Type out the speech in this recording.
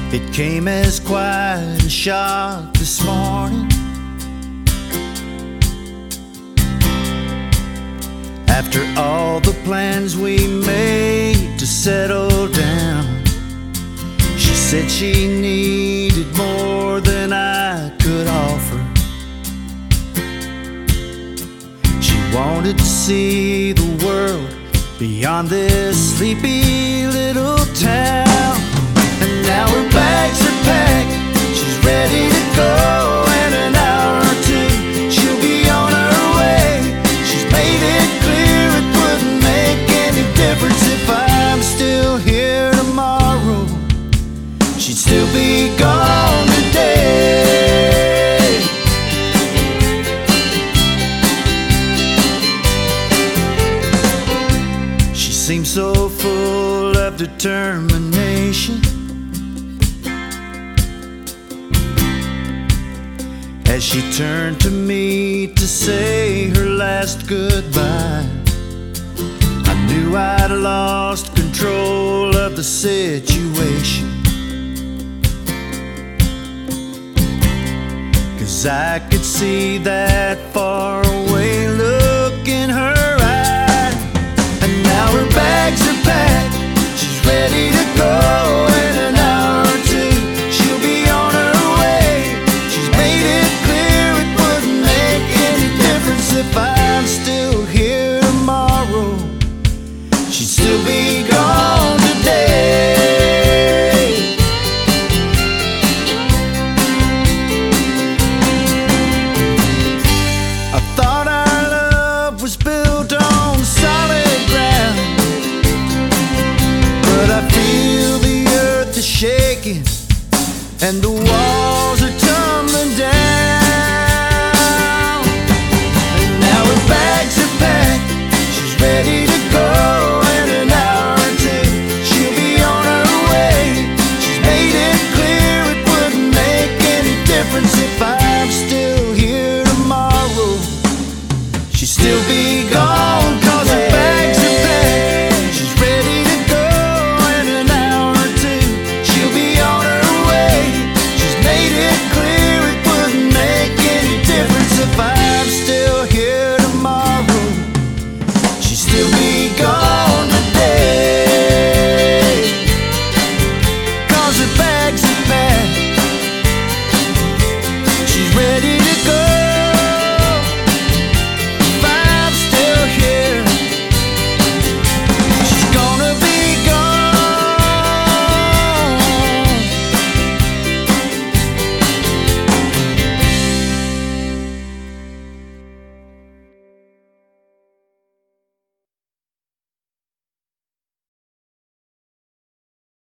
It came as quite a shock this morning. After all the plans we made to settle down, she said she needed more than I could offer. She wanted to see the world beyond this sleepy little town. And now her bags are packed, she's ready to go. In an hour or two, she'll be on her way. She's made it clear it wouldn't make any difference if I'm still here tomorrow. She'd still be gone today. She seems so full of determination as she turned to me to say her last goodbye. I knew I'd lost control of the situation, 'cause I could see that far away look in her eye. And now her bags are packed, she's ready to go. In an hour or two, she'll be on her way. She's made it clear it wouldn't make any difference if I'm still here tomorrow. She'd still be gone today. I thought our love was built on solid ground, but I feel the earth is shaking and the wall